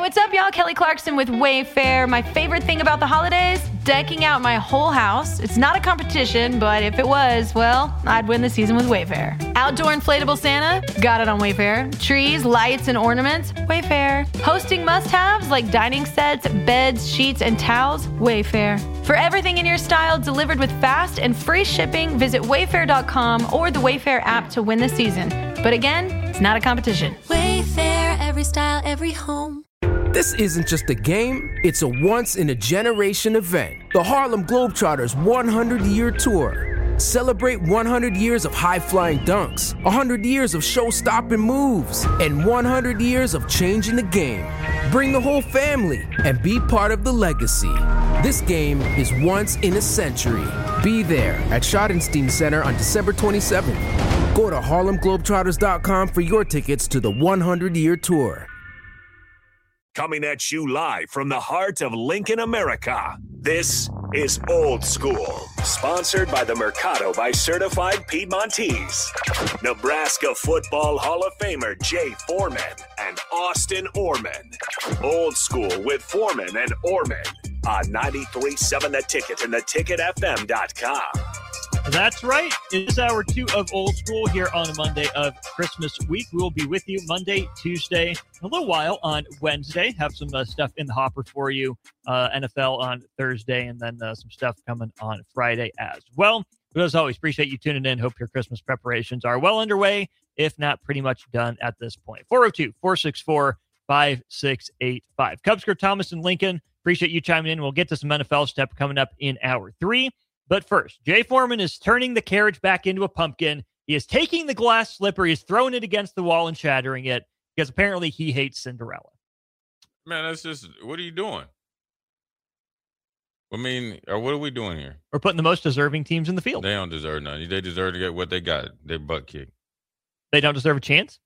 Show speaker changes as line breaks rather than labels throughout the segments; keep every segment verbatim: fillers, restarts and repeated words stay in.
What's up, y'all? Kelly Clarkson with Wayfair. My favorite thing about the holidays? Decking out my whole house. It's not a competition, but if it was, well, I'd win the season with Wayfair. Outdoor inflatable Santa? Got it on Wayfair. Trees, lights, and ornaments? Wayfair. Hosting must-haves like dining sets, beds, sheets, and towels? Wayfair. For everything in your style delivered with fast and free shipping, visit wayfair dot com or the Wayfair app to win the season. But again, it's not a competition.
Wayfair, every style, every home.
This isn't just a game, it's a once-in-a-generation event. The Harlem Globetrotters one hundred year Tour. Celebrate one hundred years of high-flying dunks, one hundred years of show-stopping moves, and one hundred years of changing the game. Bring the whole family and be part of the legacy. This game is once in a century. Be there at Schottenstein Center on December twenty-seventh. Go to harlem globetrotters dot com for your tickets to the one hundred year Tour.
Coming at you live from the heart of Lincoln, America. This is Old School, sponsored by the Mercado by Certified Piedmontese. Nebraska Football Hall of Famer Jay Foreman and Austin Orman. Old School with Foreman and Orman on ninety-three point seven The Ticket and the ticket f m dot com.
That's right. It is hour two of Old School here on a Monday of Christmas week. We will be with you Monday, Tuesday, a little while on Wednesday. Have some uh, stuff in the hopper for you. Uh, N F L on Thursday, and then uh, some stuff coming on Friday as well. But as always, appreciate you tuning in. Hope your Christmas preparations are well underway, if not pretty much done at this point. four oh two, four six four, five six eight five. Cubsker, Thomas, and Lincoln, appreciate you chiming in. We'll get to some N F L stuff coming up in hour three. But first, Jay Foreman is turning the carriage back into a pumpkin. He is taking the glass slipper. He's throwing it against the wall and shattering it because apparently he hates Cinderella.
Man, that's just, what are you doing? I mean, or what are we doing here?
We're putting the most deserving teams in the field.
They don't deserve nothing. They deserve to get what they got. Their butt kicked.
They don't deserve a chance?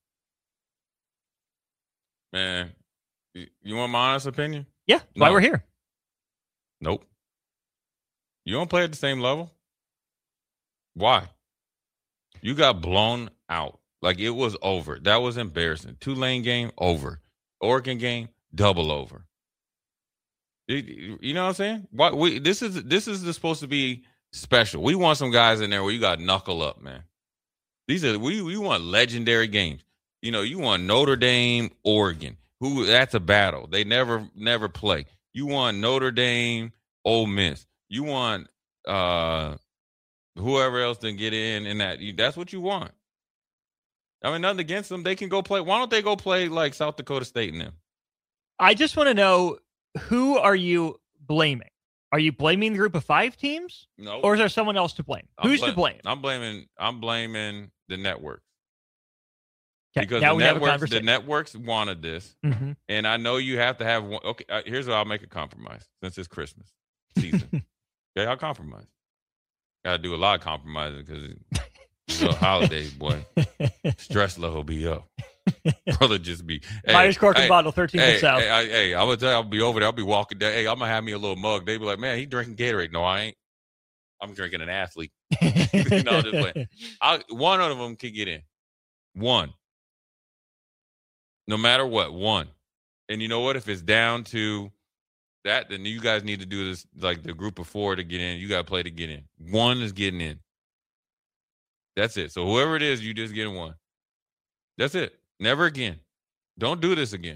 Man, you want my honest opinion?
Yeah, that's no. why we're here.
Nope. You don't play at the same level? Why? You got blown out. Like, it was over. That was embarrassing. Tulane game, over. Oregon game, double over. You know what I'm saying? Why, we, this is this is supposed to be special. We want some guys in there where you got knuckle up, man. These are we we want legendary games. You know, you want Notre Dame, Oregon. Who that's a battle. They never never play. You want Notre Dame, Ole Miss. You want uh, whoever else to get in in that. That's what you want. I mean, nothing against them. They can go play. Why don't they go play like South Dakota State and them?
I just want to know, who are you blaming? Are you blaming the group of five teams?
No.
Or is there someone else to blame?
I'm
Who's
blame,
to blame?
I'm blaming. I'm blaming the network.
Okay,
because
now
the
we have a
networks,
conversation.
the networks wanted this,
mm-hmm.
and I know you have to have one. Okay, uh, here's where I'll make a compromise since it's Christmas season. Okay, I'll compromise. Got to do a lot of compromising because it's the holidays, boy. Stress level be up. Brother just be. Hey,
Myers Cork and
hey,
Bottle, thirteenth
hey,
and South.
Hey, I, hey, I'm going to tell you, I'll be over there. I'll be walking down. Hey, I'm going to have me a little mug. They be like, man, he drinking Gatorade. No, I ain't. I'm drinking an athlete. No, just playing. I, one of them can get in. One. No matter what, one. And you know what? If it's down to that, then you guys need to do this, like the group of four to get in. You got to play to get in. One is getting in. That's it. So whoever it is, you just get one. That's it. Never again. Don't do this again.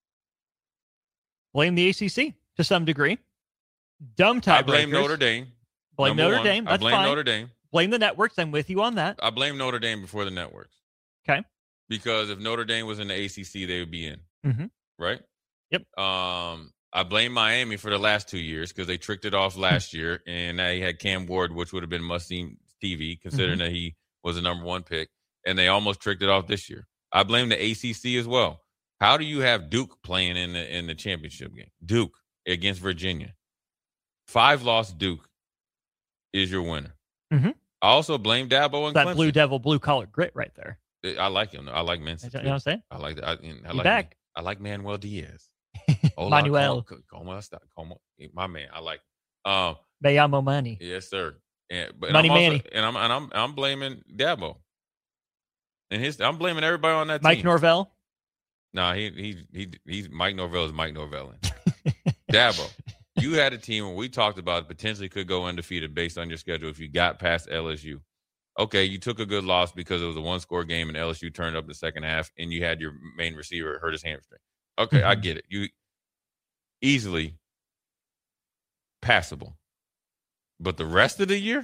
Blame the A C C to some degree. Dumb tiebreakers.
I blame Notre Dame.
Blame Notre
one.
Dame. That's
I blame
fine.
Notre Dame.
Blame the networks. I'm with you on that.
I blame Notre Dame before the networks.
Okay.
Because if Notre Dame was in the A C C, they would be in.
Mm-hmm.
Right?
Yep.
Um, I blame Miami for the last two years because they tricked it off last year, and now he had Cam Ward, which would have been must-see T V, considering mm-hmm. that he was the number one pick, and they almost tricked it off this year. I blame the A C C as well. How do you have Duke playing in the in the championship game? Duke against Virginia. Five-loss Duke is your winner.
Mm-hmm.
I also blame Dabo and
that
Clemson.
Blue Devil, blue-collar grit right there.
I like him. I like Mensa.
You know what I'm saying?
I like that. I, I like
back.
I like Manuel Diaz.
Manuel.
Como, como, como, my man. I like. Um,
Me llamo Manny.
Yes, sir. And, but
Money
and I'm
Manny.
Also, and I'm and I'm I'm blaming Dabo. And his I'm blaming everybody on that
Mike
team.
Norvell.
No, he he he he's Mike Norvell is Mike Norvell. Dabo, you had a team where we talked about potentially could go undefeated based on your schedule if you got past L S U. Okay, you took a good loss because it was a one-score game and L S U turned up the second half, and you had your main receiver hurt his hamstring. Okay, mm-hmm. I get it. You easily passable, but the rest of the year,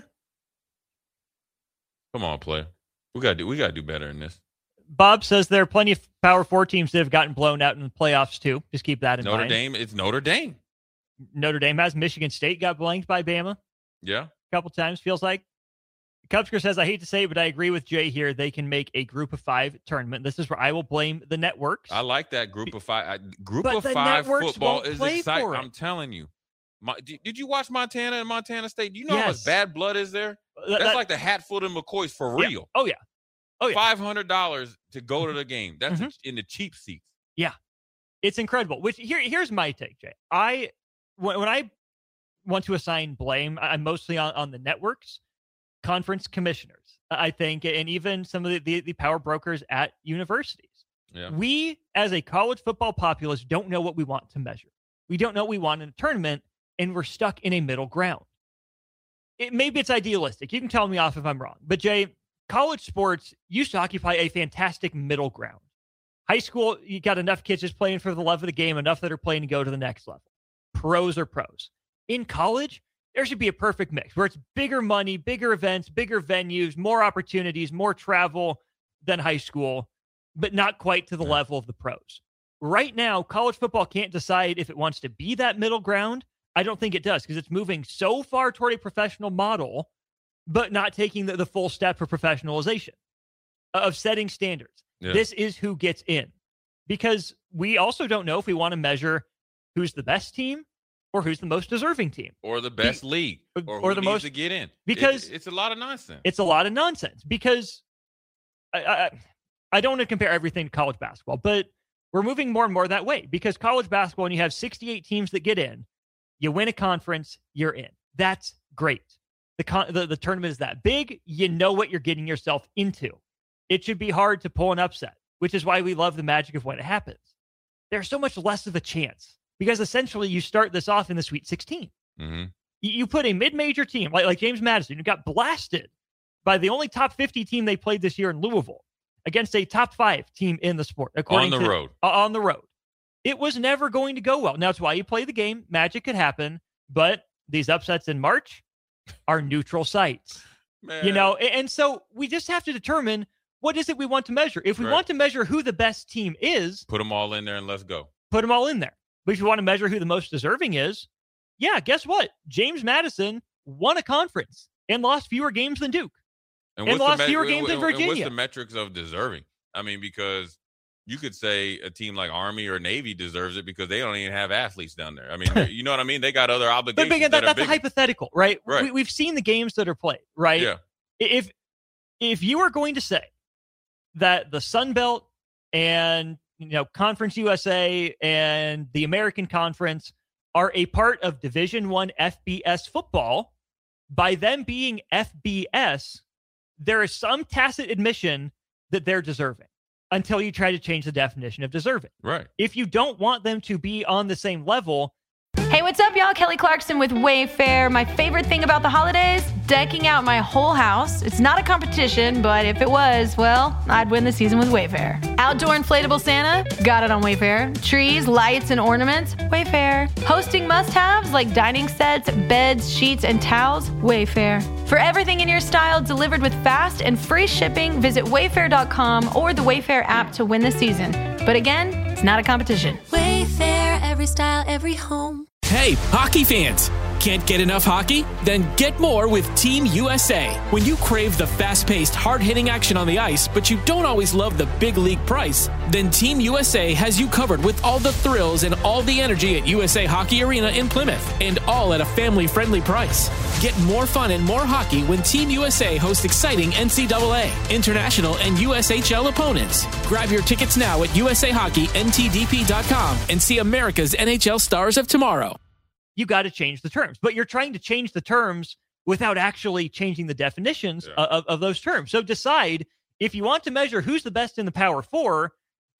come on, player. We gotta do. We gotta do better in this.
Bob says there are plenty of Power Four teams that have gotten blown out in the playoffs too. Just keep that in
Notre
mind.
Notre Dame, it's Notre Dame.
Notre Dame has. Michigan State got blanked by Bama.
Yeah,
a couple times. Feels like. Cubsker says, I hate to say it, but I agree with Jay here. They can make a group of five tournament. This is where I will blame the networks.
I like that group of five. I, group
but
of five football
won't
is
play
exciting.
for it.
I'm telling you. My, did, did you watch Montana and Montana State? Do you know
Yes.
how much bad blood is there?
That-
That's
that-
like the Hatfield and McCoys for
yeah.
real.
Oh, yeah. Oh, yeah.
five hundred dollars to go to the game. That's
Mhm.
in the cheap seats.
It's incredible. Which here, here's my take, Jay. I when, when I want to assign blame, I'm mostly on, on the networks, conference commissioners, I think, and even some of the, the, the power brokers at universities.
Yeah.
We, as a college football populace, don't know what we want to measure. We don't know what we want in a tournament, and we're stuck in a middle ground. It, maybe it's idealistic. You can tell me off if I'm wrong. But, Jay, college sports used to occupy a fantastic middle ground. High school, you got enough kids just playing for the love of the game, enough that are playing to go to the next level. Pros are pros. In college, there should be a perfect mix where it's bigger money, bigger events, bigger venues, more opportunities, more travel than high school, but not quite to the level of the pros. Right now, college football can't decide if it wants to be that middle ground. I don't think it does because it's moving so far toward a professional model, but not taking the, the full step for professionalization of setting standards.
Yeah.
This is who gets in, because we also don't know if we want to measure who's the best team or who's the most deserving team
Or the best
Be-
league. Or,
or
who
the
needs
most-
to get in.
because
It, it's a lot of nonsense.
it's a lot of nonsense. Because I, I, I don't want to compare everything to college basketball, but we're moving more and more that way, because college basketball, when you have sixty-eight teams that get in, you win a conference, you're in. That's great. The, con- the the tournament is that big. You know what you're getting yourself into. It should be hard to pull an upset, which is why we love the magic of when it happens. There's so much less of a chance because essentially you start this off in the Sweet sixteen.
Mm-hmm.
You, you put a mid-major team like, like James Madison, who got blasted by the only top fifty team they played this year in Louisville, against a top five team in the sport. According
On the
to,
road.
Uh, on the road. It was never going to go well. Now, it's why you play the game. Magic could happen, but these upsets in March are neutral sites.
Man.
You know, and, and so we just have to determine what is it we want to measure. If we
Right.
want to measure who the best team is,
Put them all in there and let's go.
put them all in there. But if you want to measure who the most deserving is, yeah, guess what? James Madison won a conference and lost fewer games than Duke. And
what's the
lost
me-
fewer
and-
games than
and- and
Virginia.
What's the metrics of deserving? I mean, because you could say a team like Army or Navy deserves it because they don't even have athletes down there. I mean, you know what I mean? They got other
But
obligations.
again,
that
that,
are
that's a
bigger.
hypothetical, right?
Right.
We, we've seen the games that are played, right?
Yeah.
If if you are going to say that the Sun Belt and you know Conference U S A and the American Conference are a part of Division One F B S football, by them being F B S, there is some tacit admission that they're deserving until you try to change the definition of deserving.
Right.
If you don't want them to be on the same level,
Hey, what's up, y'all? Kelly Clarkson with Wayfair. My favorite thing about the holidays? Decking out my whole house. It's not a competition, but if it was, well, I'd win the season with Wayfair. Outdoor inflatable Santa? Got it on Wayfair. Trees, lights, and ornaments? Wayfair. Hosting must-haves like dining sets, beds, sheets, and towels? Wayfair. For everything in your style delivered with fast and free shipping, visit wayfair dot com or the Wayfair app to win the season. But again, it's not a competition.
Wayfair, every style, every home.
Hey, hockey fans! Can't get enough hockey? Then get more with Team U S A. When you crave the fast-paced, hard-hitting action on the ice, but you don't always love the big league price, then Team U S A has you covered with all the thrills and all the energy at U S A Hockey Arena in Plymouth, and all at a family-friendly price. Get more fun and more hockey when Team U S A hosts exciting N C double A, international, and U S H L opponents. Grab your tickets now at U S A Hockey N T D P dot com and see America's N H L stars of tomorrow.
you got to change the terms. But you're trying to change the terms without actually changing the definitions
Yeah.
of, of those terms. So decide if you want to measure who's the best in the Power Four,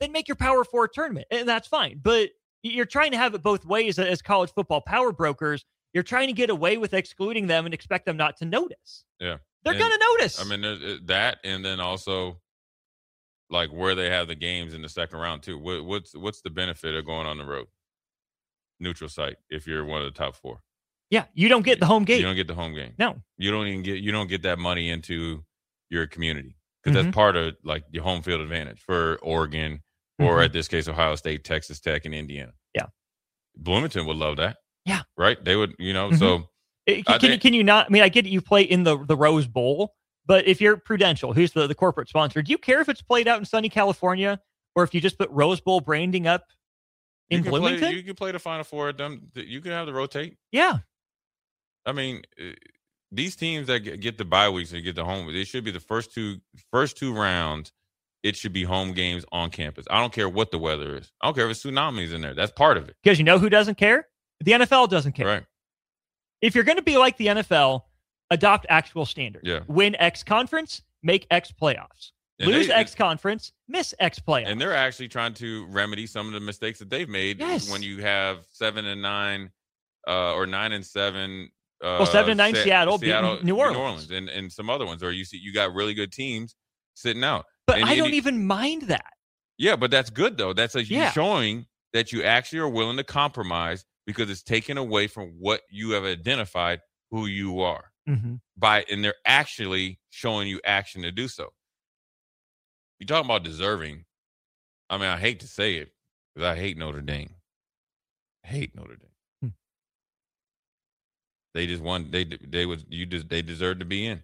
then make your Power Four tournament, and that's fine. But you're trying to have it both ways as college football power brokers. You're trying to get away with excluding them and expect them not to notice.
Yeah.
They're
And,
going to notice.
I mean, there's that, and then also like where they have the games in the second round too. What, what's what's the benefit of going on the road? Neutral site if you're one of the top four.
Yeah, you don't get the home game.
You don't get the home game.
No.
You don't even get you don't get that money into your community because
Mhm.
that's part of like your home field advantage for Oregon or
Mhm.
at this case Ohio State, Texas Tech, and Indiana.
Yeah.
Bloomington would love that.
Yeah.
Right? They would, you know,
Mhm.
so
It-
I
Can, can, you,
think-
can you not? I mean, I get it, you play in the, the Rose Bowl, but if you're Prudential, who's the, the corporate sponsor, do you care if it's played out in sunny California or if you just put Rose Bowl branding up in
you can
Bloomington?
Play, you can play the Final Four at them. You can have the rotate.
Yeah.
I mean, uh, these teams that get, get the bye weeks and get the home, it should be the first two first two rounds. It should be home games on campus. I don't care what the weather is. I don't care if it's tsunamis in there. That's part of it.
Because you know who doesn't care? The N F L doesn't care.
Right.
If you're going to be like the N F L, adopt actual standards.
Yeah.
Win X conference, make X playoffs.
And
Lose
they-
X conference, miss X playoffs.
And they're actually trying to remedy some of the mistakes that they've made
Yes.
when you have seven and nine uh, or nine and seven. Uh,
Well, seven and nine
Se-
Seattle beating New Orleans.
and, and some other ones, or you see you got really good teams sitting out.
but
and-
I
and
don't
you-
even mind that.
Yeah, but that's good though. That's like you
Yeah.
showing that you actually are willing to compromise because it's taken away from what you have identified who you are
Mm-hmm.
by, and they're actually showing you action to do so. You talking about deserving? I mean, I hate to say it because I hate Notre Dame. I hate Notre Dame.
Hmm.
They just won. They they was you just they deserved to be in.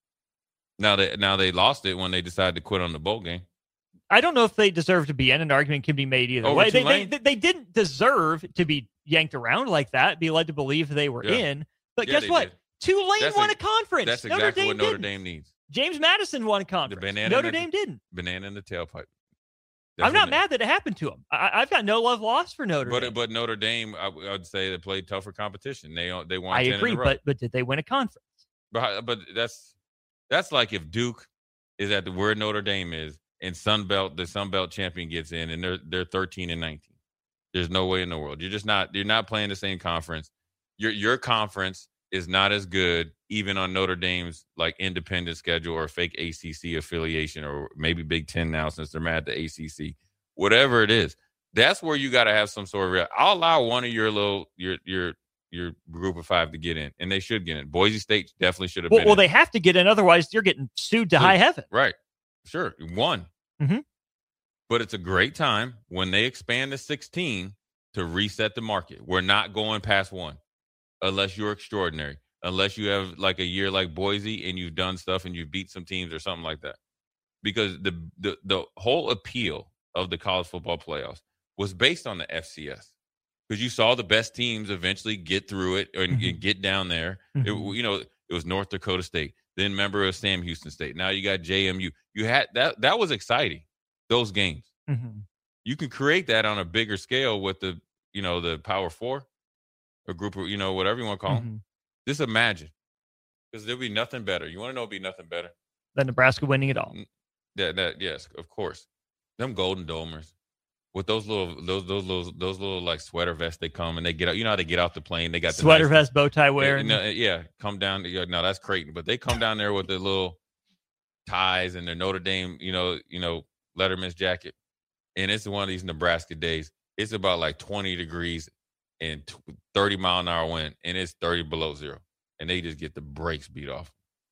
Now they now they lost it when they decided to quit on the bowl game.
I don't know if they deserve to be in. An argument can be made either
Over
way. They, they,
Tulane?
they, they didn't deserve to be yanked around like that, be led to believe they were
Yeah.
in. But
Yeah,
guess
they
what?
did.
Tulane
That's
won
a-
a conference.
That's
Notre
exactly
Dame
what Notre
didn't.
Dame needs.
James Madison won a conference.
banana
Notre
and the-
Dame didn't.
Banana in the tailpipe.
I'm
That's
not
what they-
mad that it happened to him. I, I've got no love lost for Notre
But
Dame.
but Notre Dame, I, I would say they played tougher competition. They they won.
I
ten
agree,
in a row.
but but did they win a conference?
but but that's that's like if Duke is at the where Notre Dame is, and Sun Belt, the Sun Belt champion gets in, and they're they're thirteen and nineteen. There's no way in the world. You're just not. You're not playing the same conference. Your your conference is not as good, even on Notre Dame's like independent schedule or fake A C C affiliation, or maybe Big Ten now since they're mad at the A C C. Whatever it is, that's where you got to have some sort of real. I'll allow one of your little your your your group of five to get in, and they should get in. Boise State definitely should have
Well,
been.
well,
in.
they have to get in, otherwise you're getting sued to
Sued.
high heaven.
Right. Sure. One.
Mhm.
But it's a great time when they expand to sixteen to reset the market. We're not going past one unless you're extraordinary, unless you have like a year like Boise and you've done stuff and you've beat some teams or something like that. Because the the, the whole appeal of the college football playoffs was based on the F C S. Because you saw the best teams eventually get through it and,
Mhm.
and get down there.
Mhm.
It, you know, it was North Dakota State. Then member of Sam Houston State. Now you got J M U. You had that. That was exciting. Those games.
Mhm.
You can create that on a bigger scale with the, you know, the Power Four, or group of, you know, whatever you want to call them.
Mhm.
Just imagine, because there'll be nothing better. You want to know? It'll be nothing better.
Then Nebraska winning it all.
That that yes, of course. Them Golden Domers with those little those those little those little like sweater vests they come and they get out. You know how they get off the plane? They got the
Sweater
nice,
vest, bow tie
Yeah,
wearing.
no, yeah, come down. Yeah, no, that's Creighton, but they come down there with their little ties and their Notre Dame, you know, you know, Letterman's jacket, and it's one of these Nebraska days. It's about like twenty degrees and thirty mile an hour wind, and it's thirty below zero, and they just get the brakes beat off.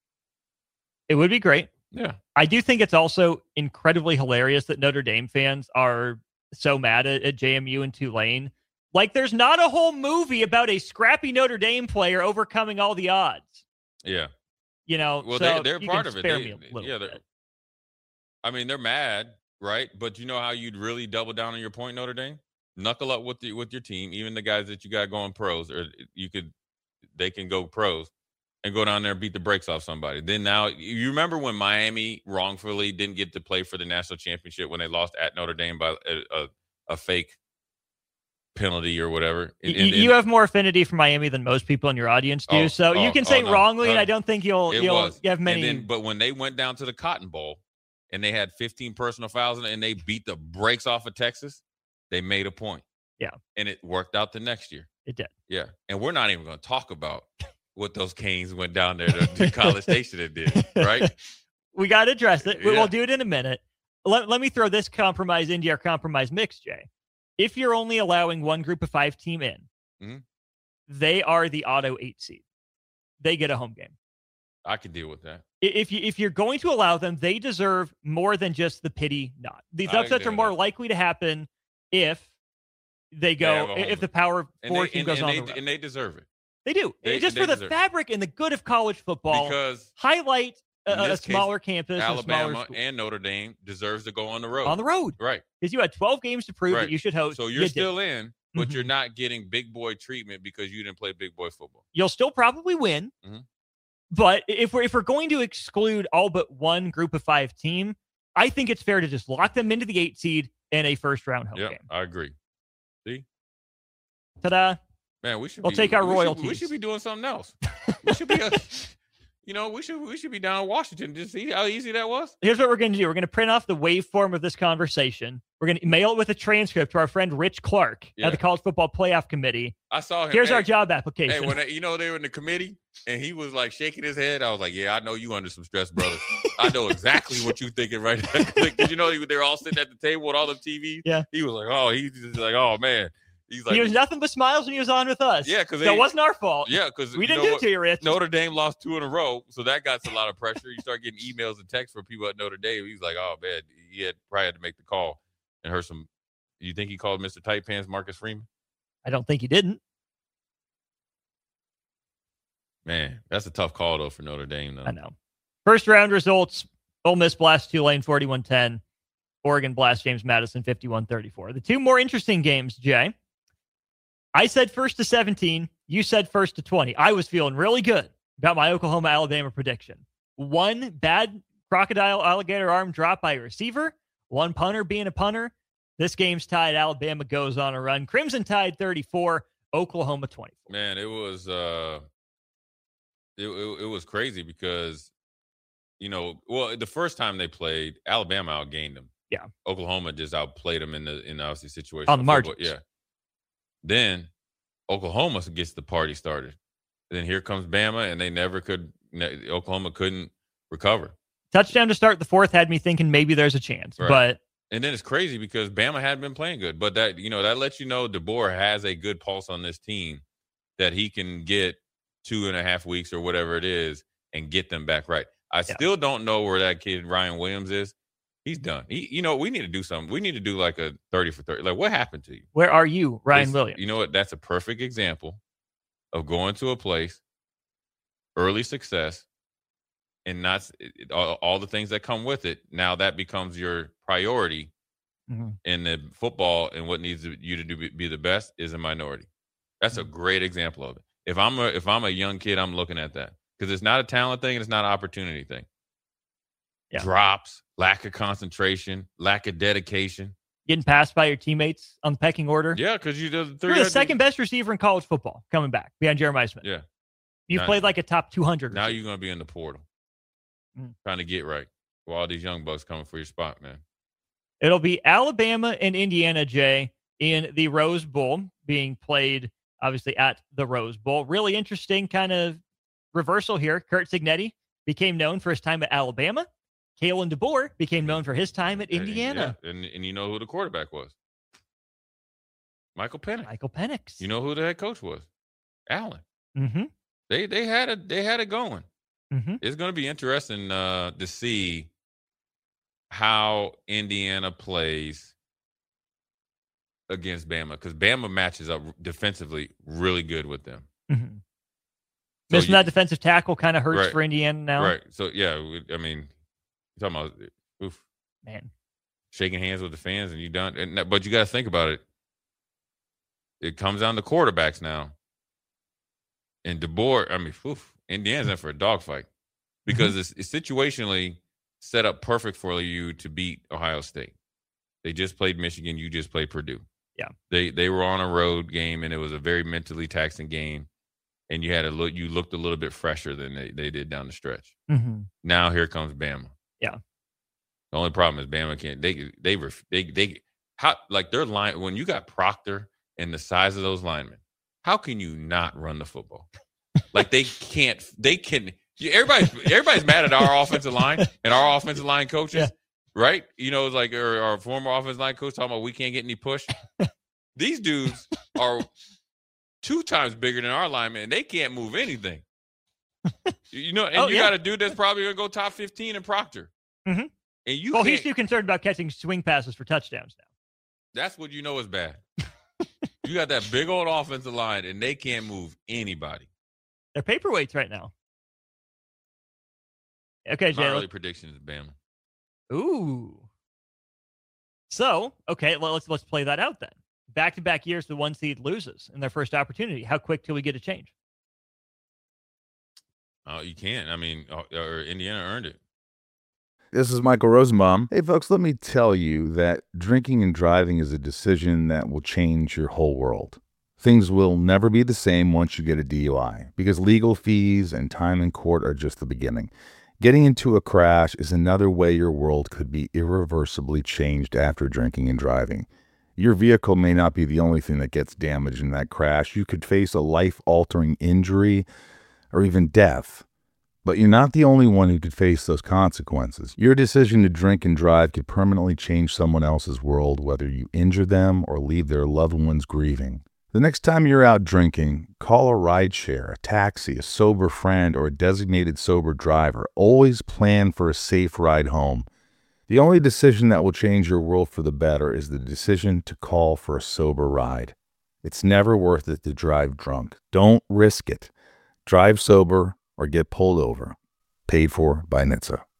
It would be great.
Yeah,
I do think it's also incredibly hilarious that Notre Dame fans are so mad at, at J M U and Tulane. Like, there's not a whole movie about a scrappy Notre Dame player overcoming all the odds.
yeah.
You know,
Well,
so
they, they're
you
part
can
of it.
spare
They-
me a little
yeah, they're-
bit.
I mean, they're mad, right? But you know how you'd really double down on your point, Notre Dame? Knuckle up with the, with your team, even the guys that you got going pros, or you could, they can go pros and go down there and beat the brakes off somebody. Then now, you remember when Miami wrongfully didn't get to play for the national championship when they lost at Notre Dame by a, a, a fake penalty or whatever? And-
Y-
and-
you have more affinity for Miami than most people in your audience do,
Oh,
so you
oh,
can say
oh, no.
wrongly, and
Uh,
I don't think you'll
It
you'll
was.
you have
And
many.
then, but when they went down to the Cotton Bowl and they had fifteen personal fouls in it, and they beat the brakes off of Texas, they made a point.
Yeah.
And it worked out the next year.
It did.
Yeah. And we're not even going to talk about what those Canes went down there to, to College Station and did, right?
We got to address it.
Yeah.
We'll do it in a minute. Let, let me throw this compromise into our compromise mix, Jay. If you're only allowing one group of five team in,
mm-hmm.
they are the auto eight seed. They get a home game.
I can deal with that.
If you if you're going to allow them, they deserve more than just the pity nod. These
I
upsets are more
that.
likely to happen if they go
They
if the power
and
four
they,
team
and,
goes
and
on
they,
the road.
and they deserve it.
They do.
They-
just
they
for the
deserve it.
fabric and the good of college football.
Because
Highlight a,
in
a
this case,
smaller campus, a smaller
Alabama
school.
and Notre Dame deserves to go on the road.
On the road.
Right.
Because you had twelve games to prove
Right.
that you should host.
So
You
you're
did.
still in, but
Mhm.
you're not getting big boy treatment because you didn't play big boy football.
You'll still probably win.
Mhm.
But if we're if we're going to exclude all but one group of five team, I think it's fair to just lock them into the eight seed and a first round home
Yeah,
game.
I agree. See?
Ta-da.
Man, we should
We'll
be,
take our
we should-
royalties.
we should be doing something else. We should be, a, you know, we should we should be down in Washington. Just see how easy that was.
Here's what we're going to do. We're going to print off the waveform of this conversation. We're going to mail it with a transcript to our friend Rich Clark
Yeah.
at the College Football Playoff Committee.
I saw him.
Here's
hey,
our job application.
Hey, when they, you know they were in the committee and he was like shaking his head, I was like, "Yeah, I know you under some stress, brother. I know exactly what you thinking right now." Because you know they were all sitting at the table with all the T Vs.
Yeah.
He was like, "Oh, he's just like, oh man." He's like,
he was nothing but smiles when he was on with us.
Yeah, 'cause
so
they-
it wasn't our fault.
yeah, because
we didn't do it to you, Rich.
Notre Dame lost two in a row, so that got a lot of pressure. You start getting emails and texts from people at Notre Dame. He's like, "Oh man, he had probably had to make the call and heard some." You think he called Mister Tight Pants Marcus Freeman?
I don't think he didn't.
Man, that's a tough call though for Notre Dame. Though.
I know. First round results: Ole Miss blast Tulane forty-one ten. Oregon blast James Madison fifty-one thirty-four. The two more interesting games, Jay. I said first to seventeen. You said first to twenty. I was feeling really good about my Oklahoma Alabama prediction. One bad crocodile alligator arm drop by a receiver. One punter being a punter. This game's tied. Alabama goes on a run. Crimson Tide thirty-four. Oklahoma twenty-four.
Man, it was uh, it, it it was crazy because, you know, well, the first time they played, Alabama outgained them.
Yeah.
Oklahoma just outplayed them in the in the obviously situation
On the margins.
Yeah. Then Oklahoma gets the party started. Then here comes Bama, and they never could. Oklahoma couldn't recover.
Touchdown to start the fourth had me thinking maybe there's a chance,
Right.
but
And then it's crazy because Bama hadn't been playing good, but that you know that lets you know DeBoer has a good pulse on this team that he can get two and a half weeks or whatever it is and get them back right. I
Yeah.
still don't know where that kid Ryan Williams is. He's done. He, you know, we need to do something. We need to do like a thirty for thirty. Like, what happened to you?
where are you, Ryan
It's-
Williams?
You know what? That's a perfect example of going to a place, early success, and not it- all, all the things that come with it. Now that becomes your priority
Mhm.
in the football, and what needs you to do be the best is a minority. That's a great example of it. If I'm a if I'm a young kid, I'm looking at that because it's not a talent thing and it's not an opportunity thing.
Yeah.
Drops, lack of concentration, lack of dedication.
Getting passed by your teammates on the pecking order.
Yeah, because you the
You're the second best receiver in college football coming back behind Jeremiah Smith.
Yeah.
You've
Nice.
played like a top two hundred.
Now you're gonna be in the portal,
Mm.
trying to get right. While all these young bucks coming for your spot, man.
It'll be Alabama and Indiana, Jay, in the Rose Bowl being played, obviously, at the Rose Bowl. Really interesting kind of reversal here. Kurt Signetti became known for his time at Alabama. Kalen DeBoer became known for his time at
And-
Indiana.
yeah, and and you know who the quarterback was? Michael Penix.
Michael Penix.
You know who the head coach was? Allen.
Mm-hmm.
They they had it they had it going.
Mm-hmm.
It's going to be interesting uh, to see how Indiana plays against Bama because Bama matches up defensively really good with them.
Mm-hmm.
So
Missing
you-
that defensive tackle kind of hurts
Right.
for Indiana now.
Right. So yeah, we- I mean, you're talking about oof,
Man.
shaking hands with the fans and you done. And that- but you got to think about it. It comes down to quarterbacks now. And DeBoer, I mean, oof, Indiana's in for a dogfight because it's, it's situationally set up perfect for you to beat Ohio State. They just played Michigan. You just played Purdue.
Yeah.
They they were on a road game, and it was a very mentally taxing game. And you had a look. You looked a little bit fresher than they, they did down the stretch.
Mm-hmm.
Now here comes Bama.
Yeah.
The only problem is Bama can't. They they they they how like their line when you got Proctor and the size of those linemen. How can you not run the football? Like they can't. They can. Everybody's everybody's mad at our offensive line and our offensive line coaches, yeah. right? You know, it's like our, our former offensive line coach talking about we can't get any push. These dudes are two times bigger than our linemen, and they can't move anything. You know, and oh, you yeah. got a dude that's probably going to go top fifteen in Proctor.
Mm-hmm.
And you
well,
can't,
he's too concerned about catching swing passes for touchdowns now.
That's what you know is bad. You got that big old offensive line, and they can't move anybody.
They're paperweights right now. Okay, Jay.
My early prediction is Bama.
Ooh. So, okay, well, let's let's play that out then. Back-to-back years, the one seed loses in their first opportunity. How quick till we get a change?
Oh, you can't. I mean, or Indiana earned it.
This is Michael Rosenbaum. Hey, folks, let me tell you that drinking and driving is a decision that will change your whole world. Things will never be the same once you get a D U I because legal fees and time in court are just the beginning. Getting into a crash is another way your world could be irreversibly changed after drinking and driving. Your vehicle may not be the only thing that gets damaged in that crash. You could face a life-altering injury or even death. But you're not the only one who could face those consequences. Your decision to drink and drive could permanently change someone else's world, whether you injure them or leave their loved ones grieving. The next time you're out drinking, call a rideshare, a taxi, a sober friend, or a designated sober driver. Always plan for a safe ride home. The only decision that will change your world for the better is the decision to call for a sober ride. It's never worth it to drive drunk. Don't risk it. Drive sober or get pulled over. Paid for by N H T S A.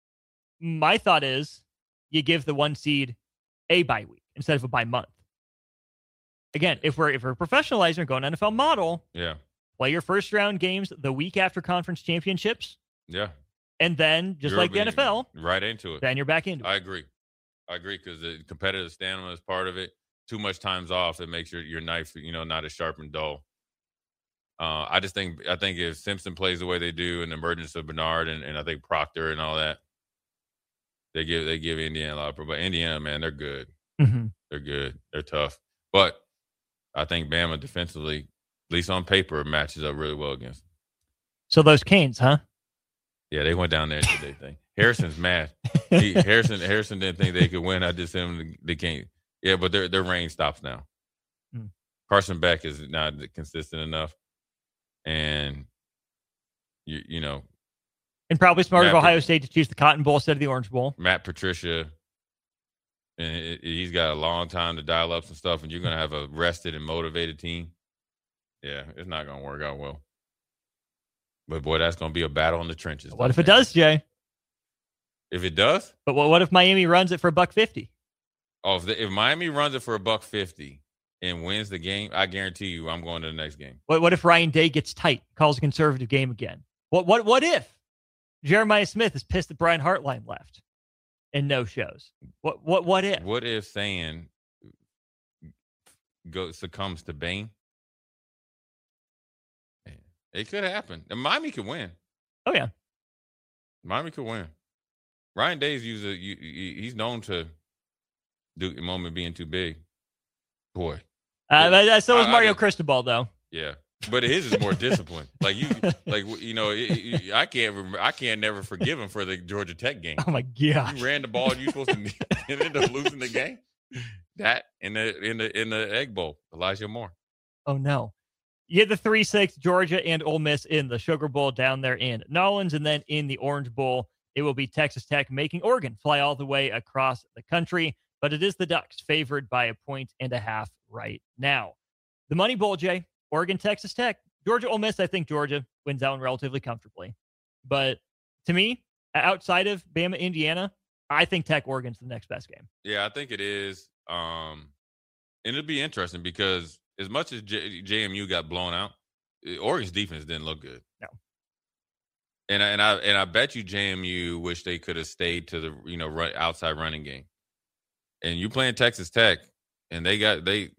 My thought is you give the one seed a bye week instead of a bye month. Again, if we're if we're professionalizing or going N F L model,
yeah,
play your first round games the week after conference championships.
Yeah.
And then, just
You're
like the N F L,
right into it.
Then you're back into it.
I agree. I agree because the competitive stamina is part of it. Too much time's off. It makes your, your knife, you know, not as sharp and dull. Uh, I just think I think if Simpson plays the way they do in the emergence of Bernard and, and I think Proctor and all that, they give they give Indiana a lot of. But Indiana, man, they're good.
Mm-hmm.
They're good. They're tough. But I think Bama defensively, at least on paper, matches up really well against them.
So those Canes, huh?
Yeah, they went down there today. Thing. Harrison's mad. He, Harrison Harrison didn't think they could win. I just said them they can't. Yeah, but their their range stops now.
Mm.
Carson Beck is not consistent enough. And, you you know.
And probably smart Matt of Ohio Pat- State to choose the Cotton Bowl instead of the Orange Bowl.
Matt Patricia, and it, it, he's got a long time to dial up some stuff, and you're going to have a rested and motivated team. Yeah, it's not going to work out well. But, boy, that's going to be a battle in the trenches.
What if it does, Jay?
If it does?
But what, what if Miami runs it for a buck fifty?
Oh, if, the, if Miami runs it for a buck fifty and wins the game, I guarantee you I'm going to the next game.
What what if Ryan Day gets tight, calls a conservative game again? What what what if Jeremiah Smith is pissed that Brian Hartline left and no shows? What what what if?
What if Sand go succumbs to Bain? It could happen. And Miami could win.
Oh yeah,
Miami could win. Ryan Day's usually he's known to do a moment being too big. Boy,
uh, so was Mario I, I Cristobal though.
Yeah, but his is more disciplined. Like you, like you know, it, it, I can't remember. I can't never forgive him for the Georgia Tech game.
Oh my god,
you ran the ball and you supposed to and end up losing the game. That in the in the in the Egg Bowl, Elijah Moore.
Oh no. You had the three six Georgia and Ole Miss in the Sugar Bowl down there in Nolens, and then in the Orange Bowl, it will be Texas Tech making Oregon fly all the way across the country. But it is the Ducks favored by a point and a half right now. The Money Bowl, Jay, Oregon, Texas Tech, Georgia, Ole Miss. I think Georgia wins that one relatively comfortably. But to me, outside of Bama, Indiana, I think Tech, Oregon's the next best game.
Yeah, I think it is. Um, and it'll be interesting because as much as J- JMU got blown out, Oregon's defense didn't look good.
No.
And I, and I and I bet you J M U wish they could have stayed to the you know right outside running game. And you playing Texas Tech, and they got they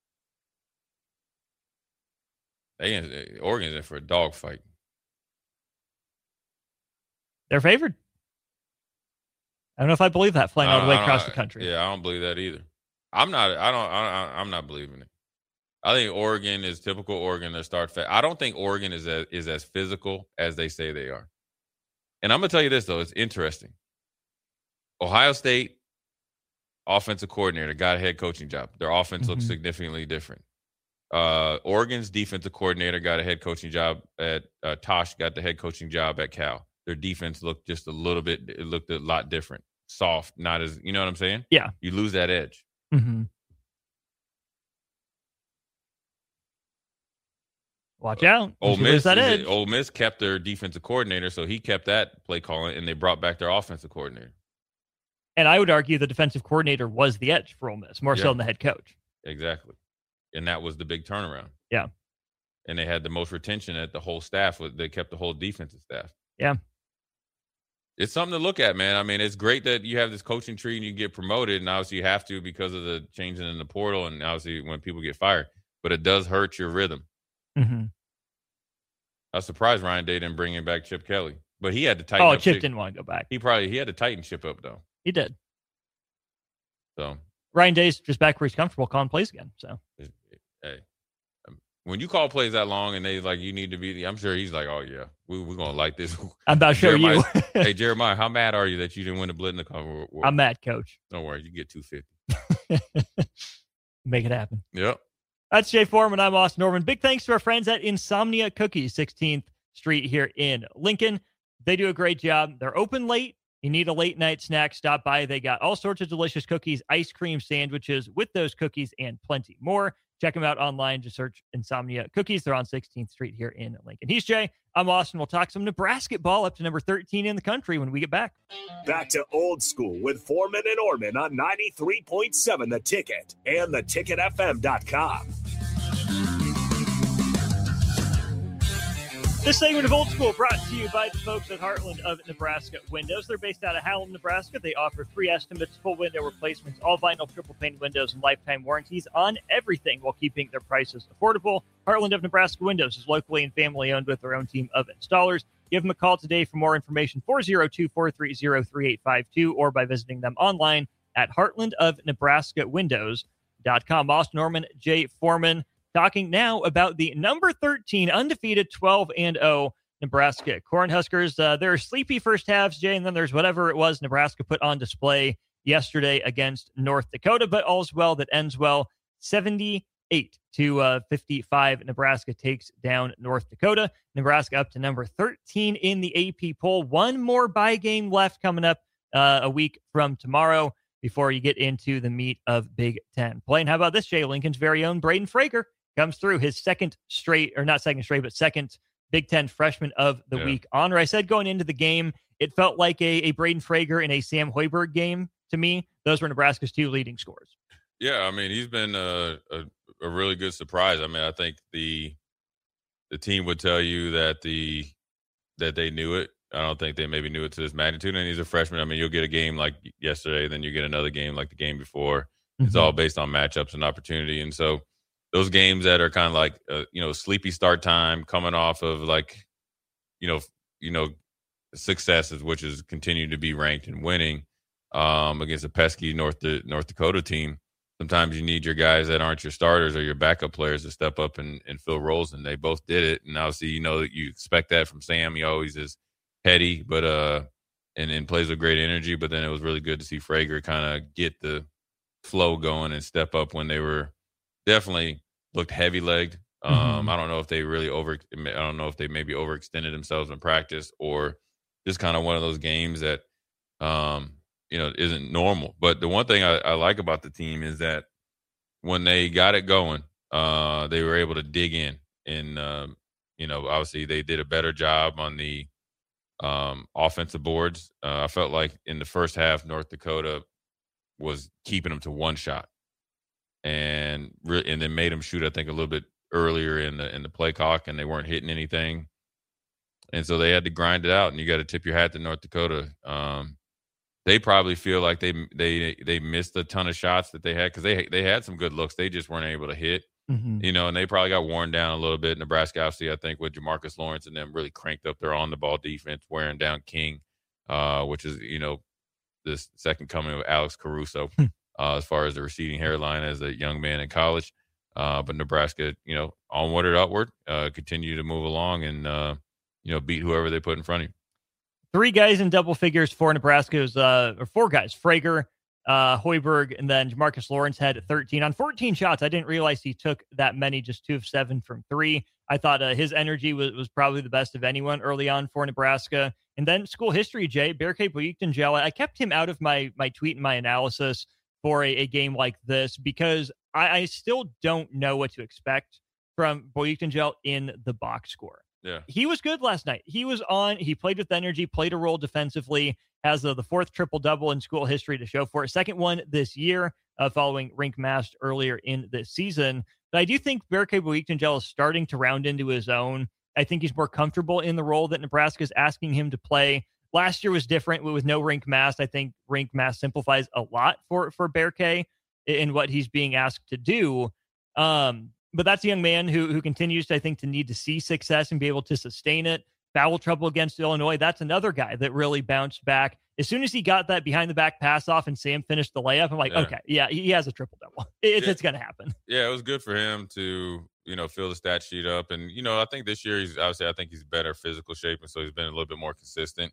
they Oregon's in for a dogfight.
They're favored. I don't know if I believe that flying all the way
I don't-
across
I-
the country.
Yeah, I don't believe that either. I'm not. I don't. I, I- I'm not believing it. I think Oregon is typical Oregon to start fast. I don't think Oregon is as, is as physical as they say they are. And I'm gonna tell you this though, it's interesting. Ohio State offensive coordinator got a head coaching job. Their offense mm-hmm. looks significantly different. Uh, Oregon's defensive coordinator got a head coaching job at uh, Tosh got the head coaching job at Cal. Their defense looked just a little bit. It looked a lot different, soft, not as you know what I'm saying.
Yeah,
you lose that edge.
Mm-hmm. Watch out.
Ole Miss, that edge. Ole Miss kept their defensive coordinator, so he kept that play calling, and they brought back their offensive coordinator.
And I would argue the defensive coordinator was the edge for Ole Miss, more yeah. so than the head coach.
Exactly. And that was the big turnaround.
Yeah.
And they had the most retention at the whole staff. They kept the whole defensive staff.
Yeah.
It's something to look at, man. I mean, it's great that you have this coaching tree and you get promoted, and obviously you have to because of the changing in the portal and obviously when people get fired. But it does hurt your rhythm.
Mm-hmm.
I was surprised Ryan Day didn't bring him back Chip Kelly. But he had to tighten
oh,
up.
Oh, Chip didn't want to go back.
He probably he had to tighten Chip up, though.
He did.
So
Ryan Day's just back where he's comfortable calling plays again. So
hey, when you call plays that long and they like you need to be, I'm sure he's like, oh yeah, we, we're gonna like this.
I'm about to show you.
Hey Jeremiah, how mad are you that you didn't win the Blitz in the cover?
I'm mad, Coach.
Don't worry, you get two fifty.
Make it happen.
Yep.
That's Jay Foreman. I'm Austin Norman. Big thanks to our friends at Insomnia Cookies, sixteenth Street here in Lincoln. They do a great job. They're open late. You need a late night snack, stop by. They got all sorts of delicious cookies, ice cream sandwiches with those cookies, and plenty more. Check them out online. Just search Insomnia Cookies. They're on sixteenth Street here in Lincoln. He's Jay. I'm Austin. We'll talk some Nebraska ball up to number thirteen in the country when we get back.
Back to Old School with Foreman and Orman on ninety-three point seven The Ticket and the ticket f m dot com.
This segment of Old School brought to you by the folks at Heartland of Nebraska Windows. They're based out of Hallam, Nebraska. They offer free estimates, full window replacements, all vinyl triple pane windows, and lifetime warranties on everything while keeping their prices affordable. Heartland of Nebraska Windows is locally and family owned with their own team of installers. Give them a call today for more information, four oh two, four three oh, three eight five two, or by visiting them online at heartland of nebraska windows dot com. Austin Norman, Jay Foreman, talking now about the number thirteen undefeated twelve and oh Nebraska Cornhuskers. Uh, there are sleepy first halves, Jay, and then there's whatever it was Nebraska put on display yesterday against North Dakota, but all's well that ends well. seventy-eight to fifty-five, Nebraska takes down North Dakota. Nebraska up to number thirteen in the A P poll. One more bye game left coming up uh, a week from tomorrow before you get into the meat of Big Ten play. And how about this, Jay? Lincoln's very own Braden Frager comes through his second straight, or not second straight, but second Big Ten freshman of the
yeah.
week honor. I said going into the game, it felt like a, a Braden Frager and a Sam Hoiberg game to me. Those were Nebraska's two leading scores.
Yeah, I mean, he's been a, a, a really good surprise. I mean, I think the the team would tell you that the that they knew it. I don't think they maybe knew it to this magnitude. And he's a freshman. I mean, you'll get a game like yesterday, then you get another game like the game before. Mm-hmm. It's all based on matchups and opportunity. And so those games that are kind of like, uh, you know, sleepy start time coming off of like, you know, you know, successes, which is continuing to be ranked and winning um, against a pesky North North Dakota team. Sometimes you need your guys that aren't your starters or your backup players to step up and, and fill roles, and they both did it. And obviously, you know, you expect that from Sam. He always is heady, but uh, and, and plays with great energy. But then it was really good to see Frager kind of get the flow going and step up when they were definitely looked heavy-legged. Um, mm-hmm. I don't know if they really over. I don't know if they maybe overextended themselves in practice or just kind of one of those games that, um, you know, isn't normal. But the one thing I, I like about the team is that when they got it going, uh, they were able to dig in. And, um, you know, obviously they did a better job on the um, offensive boards. Uh, I felt like in the first half, North Dakota was keeping them to one shot. And re- and then made them shoot, I think, a little bit earlier in the in the play clock, and they weren't hitting anything. And so they had to grind it out, and you got to tip your hat to North Dakota. Um, they probably feel like they they they missed a ton of shots that they had because they they had some good looks. They just weren't able to hit,
mm-hmm.
you know, and they probably got worn down a little bit. Nebraska, obviously, I think, with Jamarcus Lawrence and them really cranked up their on-the-ball defense, wearing down King, uh, which is, you know, this second coming of Alex Caruso uh, as far as the receding hairline as a young man in college. Uh, but Nebraska, you know, onward and upward, uh, continue to move along and, uh, you know, beat whoever they put in front of you.
Three guys in double figures for Nebraska's, uh, or four guys, Frager, uh, Hoiberg, and then Jamarcus Lawrence had thirteen on fourteen shots. I didn't realize he took that many, just two of seven from three. I thought uh, his energy was, was probably the best of anyone early on for Nebraska. And then school history, Jay, Berke Bouyukdengel, I kept him out of my my tweet and my analysis for a, a game like this because I, I still don't know what to expect from Bouyukdengel in the box score.
Yeah.
He was good last night. He was on. He played with energy, played a role defensively, has the, the fourth triple-double in school history to show for it. Second one this year uh, following Rink Mast earlier in this season. But I do think Berke Bouyukdengel is starting to round into his own. I think he's more comfortable in the role that Nebraska is asking him to play. Last year was different with no Rink Mast. I think Rink Mast simplifies a lot for, for Berke in what he's being asked to do. Um, but that's a young man who who continues, to, I think, to need to see success and be able to sustain it. Foul trouble against Illinois. That's another guy that really bounced back. As soon as he got that behind the back pass off and Sam finished the layup, I'm like,
yeah.
okay, yeah, he has a triple double. It's,
yeah.
it's going to happen.
Yeah, it was good for him to, you know, fill the stat sheet up. And, you know, I think this year he's obviously, I think he's better physical shape. And so he's been a little bit more consistent.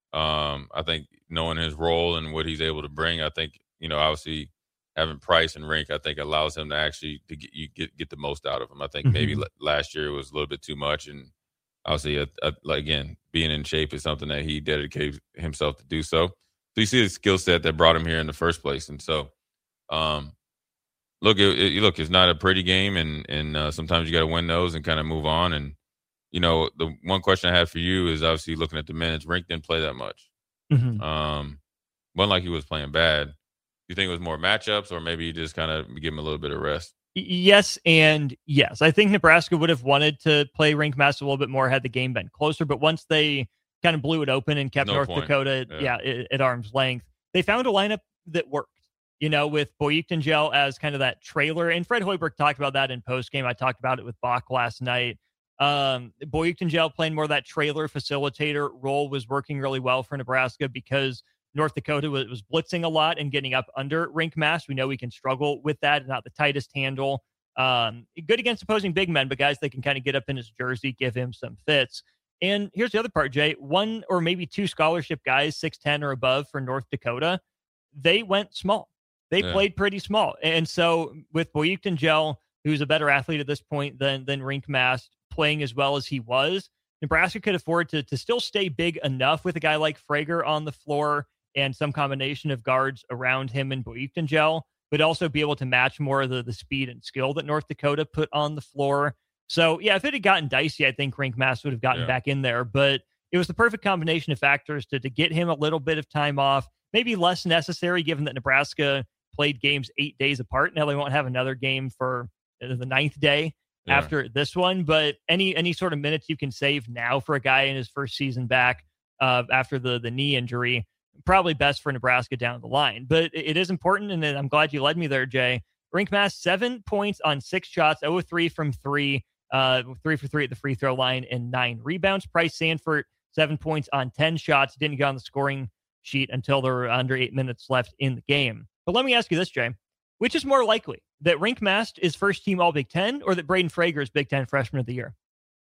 Um, I think knowing his role and what he's able to bring, I think, you know, obviously having Price and Rink, I think allows him to actually to get you get, get the most out of him. I think mm-hmm. maybe l- last year was a little bit too much. And obviously, a, a, like, again, being in shape is something that he dedicated himself to do so. So you see the skill set that brought him here in the first place. And so, um, look, it, it, look, it's not a pretty game, and and uh, sometimes you got to win those and kind of move on. And, you know, the one question I have for you is obviously looking at the minutes. Rink didn't play that much.
Mm-hmm.
Um, wasn't like he was playing bad. You think it was more matchups, or maybe you just kind of give him a little bit of rest?
Yes and yes. I think Nebraska would have wanted to play Rink Mast a little bit more had the game been closer, but once they kind of blew it open and kept
No
North
point.
Dakota
Yeah.
yeah, at, at arm's length, they found a lineup that worked, you know, with Bouyukdengel as kind of that trailer. And Fred Hoiberg talked about that in postgame. I talked about it with Bach last night. Um, Bouyukdengel playing more of that trailer facilitator role was working really well for Nebraska because North Dakota was, was blitzing a lot and getting up under Rink Mast. We know we can struggle with that. Not the tightest handle. Um, good against opposing big men, but guys that can kind of get up in his jersey, give him some fits. And here's the other part, Jay. One or maybe two scholarship guys, six ten or above for North Dakota, they went small. They
Yeah.
played pretty small. And so with Bouyukdengel, who's a better athlete at this point than, than Rink Mast, playing as well as he was, Nebraska could afford to, to still stay big enough with a guy like Frager on the floor and some combination of guards around him and Bouyukdengel, but also be able to match more of the, the speed and skill that North Dakota put on the floor. So, yeah, if it had gotten dicey, I think Rink Mast would have gotten
Yeah.
back in there. But it was the perfect combination of factors to, to get him a little bit of time off, maybe less necessary given that Nebraska played games eight days apart. Now they won't have another game for the ninth day
Yeah.
after this one. But any any sort of minutes you can save now for a guy in his first season back uh, after the, the knee injury, probably best for Nebraska down the line. But it is important, and I'm glad you led me there, Jay. Rink Mast, seven points on six shots, zero of three from three, uh, three for three at the free throw line, and nine rebounds. Price Sanford, seven points on ten shots, didn't get on the scoring sheet until there were under eight minutes left in the game. But let me ask you this, Jay. Which is more likely, that Rink Mast is first team All Big Ten, or that Braden Frager is Big Ten Freshman of the Year?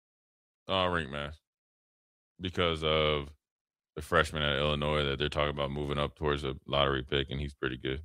Uh, Rink Mast. Because of the freshman at Illinois that they're talking about moving up towards a lottery pick, and he's pretty good.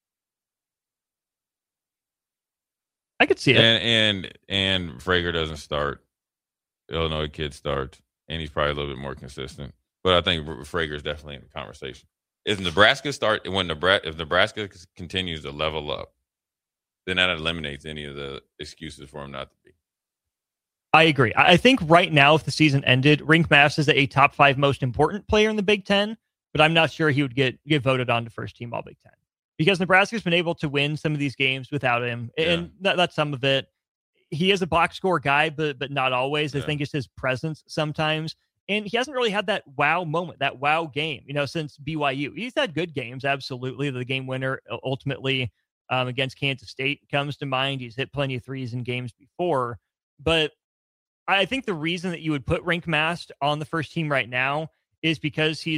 I could see it.
And and and Frager doesn't start. Illinois kid starts, and he's probably a little bit more consistent. But I think Frager is definitely in the conversation. If Nebraska start when Nebraska if Nebraska continues to level up, then that eliminates any of the excuses for him not to be.
I agree. I think right now, if the season ended, Rink Mast is a top five most important player in the Big Ten, but I'm not sure he would get, get voted on to first team All Big Ten because Nebraska's been able to win some of these games without him, and
Yeah.
that, that's some of it. He is a box score guy, but but not always. I
Yeah.
think it's his presence sometimes, and he hasn't really had that wow moment, that wow game, you know, since B Y U. He's had good games, absolutely. The game winner ultimately um, against Kansas State comes to mind. He's hit plenty of threes in games before, but I think the reason that you would put Rink Mast on the first team right now is because he's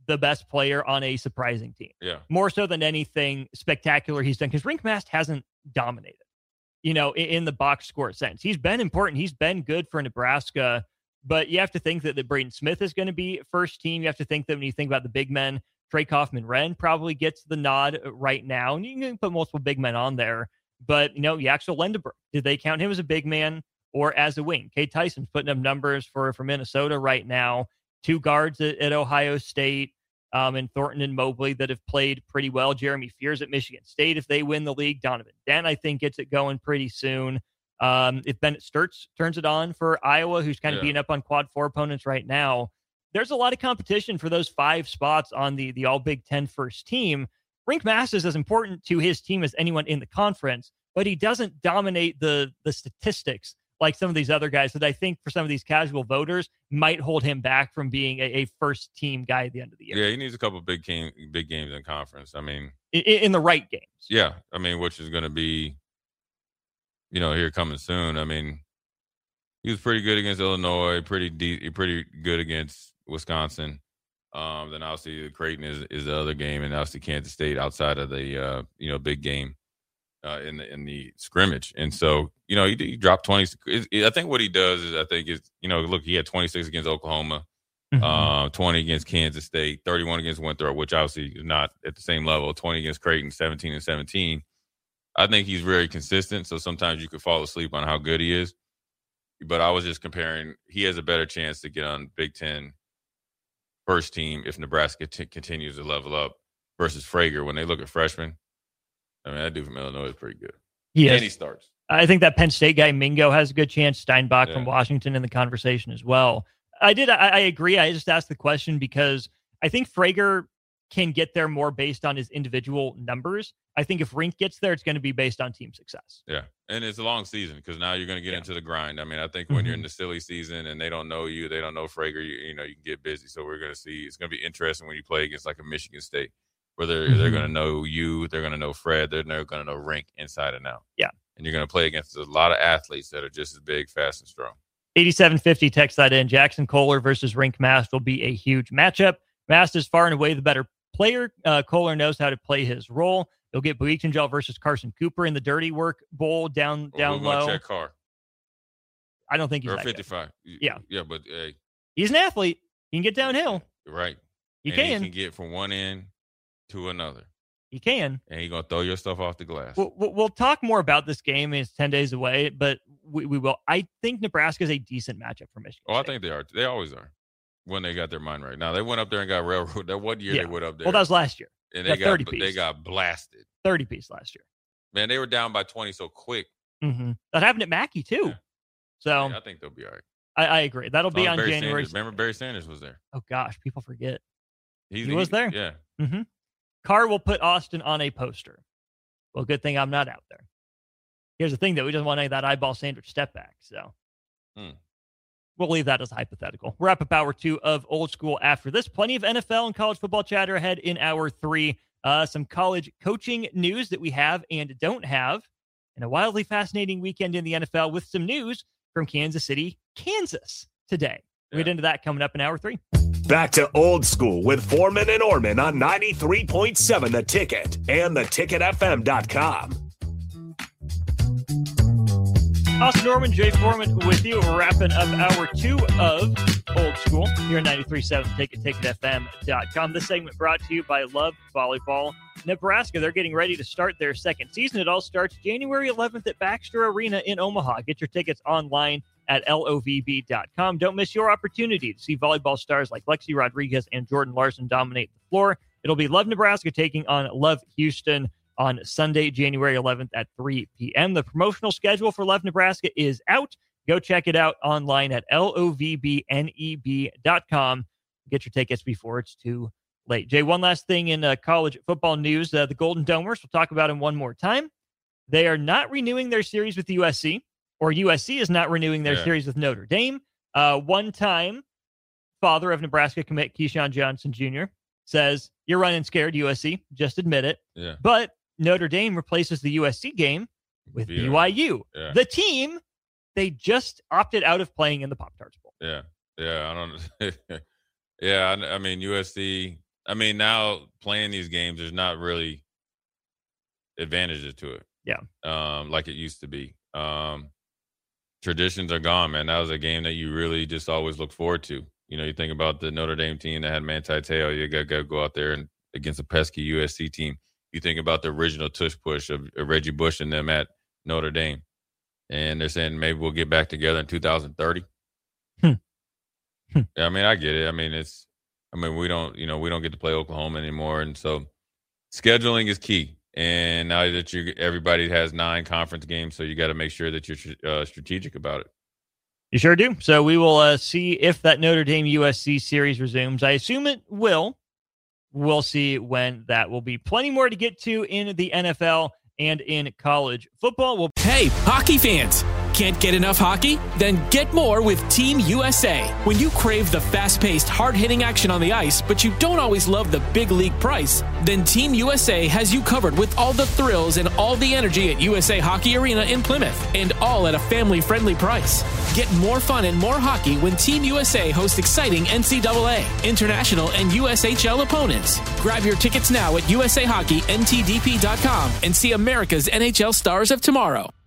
the best player on a surprising team.
Yeah.
More so than anything spectacular he's done, because Rienk Mast hasn't dominated, you know, in, in the box score sense. He's been important. He's been good for Nebraska, but you have to think that, that Braden Smith is going to be first team. You have to think that when you think about the big men, Trey Kaufman-Renn probably gets the nod right now. And you can put multiple big men on there, but, you know, Yaxel Lendeberg, did they count him as a big man or as a wing? Cade Tyson's putting up numbers for, for Minnesota right now. Two guards at, at Ohio State, um, and Thornton and Mobley that have played pretty well. Jeremy Fears at Michigan State, if they win the league. Donovan Dent, I think, gets it going pretty soon. Um, if Bennett Sturts turns it on for Iowa, who's kind of
Yeah.
beating up on quad four opponents right now, there's a lot of competition for those five spots on the, the all Big Ten first team. Rienk Mast is as important to his team as anyone in the conference, but he doesn't dominate the the statistics like some of these other guys that I think for some of these casual voters might hold him back from being a, a first team guy at the end of the year.
Yeah, he needs a couple big game, big games in conference. I mean,
in, in the right games.
yeah, I mean, which is going to be, you know, here coming soon. I mean, he was pretty good against Illinois, pretty de- pretty good against Wisconsin. Um, then obviously Creighton is is the other game, and obviously Kansas State outside of the uh, you know big game uh, in the in the scrimmage. And so you know he, he dropped twenty. I think what he does is I think is you know look he had twenty-six against Oklahoma,
Mm-hmm.
uh, twenty against Kansas State, thirty-one against Winthrop, which obviously is not at the same level. twenty against Creighton, seventeen and seventeen. I think he's very consistent. So sometimes you could fall asleep on how good he is. But I was just comparing. He has a better chance to get on Big Ten first team if Nebraska t- continues to level up versus Frager. When they look at freshmen, I mean, that dude from Illinois is pretty good.
He
and
is.
he starts.
I think that Penn State guy, Mingo, has a good chance. Steinbach
Yeah.
from Washington in the conversation as well. I did. I, I agree. I just asked the question because I think Frager can get there more based on his individual numbers. I think if Rienk gets there, it's going to be based on team success.
Yeah, and it's a long season because now you're going to get
Yeah.
into the grind. I mean, I think when you're
Mhm.
in the silly season and they don't know you, they don't know Frager, you, you know, you can get busy. So we're going to see. It's going to be interesting when you play against like a Michigan State, where they're they're
Mhm.
going to know you, they're going to know Fred, they're going to know Rienk inside and out.
Yeah.
And you're going to play against a lot of athletes that are just as big, fast, and strong.
eighty-seven fifty, text that in. Jackson Kohler versus Rienk Mast will be a huge matchup. Mast is far and away the better player. Uh, Kohler knows how to play his role. You'll get Buichenjal versus Carson Cooper in the Dirty Work Bowl down
Or
down
we're gonna
low.
check Carr
I don't think he's
or
that good.
fifty-five.
Yeah.
yeah, but hey,
He's an athlete. He can get downhill.
right.
He
and
can.
He can get from one end to another,
He can.
and he's gonna throw your stuff off the glass.
We'll, we'll we'll talk more about this game. It's ten days away, but we, we will. I think Nebraska is a decent matchup for Michigan
Oh, I
State.
think they are. They always are when they got their mind right. Now they went up there and got railroad. That one year
Yeah.
they went up there.
Well, that was last year.
and
that
they got
thirty
they
piece.
got blasted.
thirty piece last year.
Man, they were down by twenty so quick.
Mm-hmm. That happened at Mackey, too.
Yeah.
So
Yeah, I think they'll be all right.
I, I agree. That'll
As long
be
as
on
Barry
January.
Sanders- remember Barry Sanders was there.
Oh, gosh. People forget.
He's,
He was there?
Yeah.
Mm-hmm. Carr will put Austin on a poster. Well, good thing I'm not out there. Here's the thing, though. We just want any of that eyeball sandwich step back. So
Hmm.
we'll leave that as hypothetical. Wrap up hour two of Old School after this. Plenty of N F L and college football chatter ahead in hour three. Uh, some college coaching news that we have and don't have. And a wildly fascinating weekend in the N F L with some news from Kansas City, Kansas today. We'll get
Yeah.
into that coming up in hour three.
Back to Old School with Foreman and Orman on ninety-three point seven The Ticket and the ticket f m dot com.
Austin Norman, Jay Foreman with you. We're wrapping up hour two of Old School here at ninety-three point seven Ticket, ticket f m dot com. This segment brought to you by Love Volleyball Nebraska. They're getting ready to start their second season. It all starts January eleventh at Baxter Arena in Omaha. Get your tickets online at L O V B dot com. Don't miss your opportunity to see volleyball stars like Lexi Rodriguez and Jordan Larson dominate the floor. It'll be Love Nebraska taking on Love Houston on Sunday, January eleventh at three p.m. The promotional schedule for Love Nebraska is out. Go check it out online at L O V B N E B dot com. Get your tickets before it's too late. Jay, one last thing in uh, college football news. Uh, the Golden Domers, we'll talk about them one more time. They are not renewing their series with U S C, or U S C is not renewing their
Yeah.
series with Notre Dame. Uh, one-time father of Nebraska commit Keyshawn Johnson Junior says, you're running scared, U S C. Just admit it.
Yeah.
But Notre Dame replaces the U S C game with
B Y U.
B Y U.
Yeah.
The team they just opted out of playing in the Pop-Tarts Bowl.
Yeah. Yeah. I don't. yeah. I, I mean, U S C. I mean, now playing these games, there's not really advantages to it.
Yeah.
Um, like it used to be. Um, traditions are gone, man. That was a game that you really just always look forward to. You know, you think about the Notre Dame team that had Manti Te'o. You got to go out there and against a pesky U S C team. You think about the original tush push of, of Reggie Bush and them at Notre Dame. And they're saying maybe we'll get back together in two thousand thirty.
Hmm. Hmm.
I mean, I get it. I mean, it's, I mean, we don't, you know, we don't get to play Oklahoma anymore. And so scheduling is key. And now that you, everybody has nine conference games, so you got to make sure that you're uh, strategic about it.
You sure do. So we will uh, see if that Notre Dame U S C series resumes. I assume it will. We'll see when that will be. Plenty more to get to in the N F L and in college football. We'll-
hey, hockey fans. Can't get enough hockey? Then get more with Team U S A. When you crave the fast-paced, hard-hitting action on the ice, but you don't always love the big league price, then Team U S A has you covered with all the thrills and all the energy at U S A Hockey Arena in Plymouth, and all at a family-friendly price. Get more fun and more hockey when Team U S A hosts exciting N C double A, international, and U S H L opponents. Grab your tickets now at U S A Hockey N T D P dot com and see America's N H L stars of tomorrow.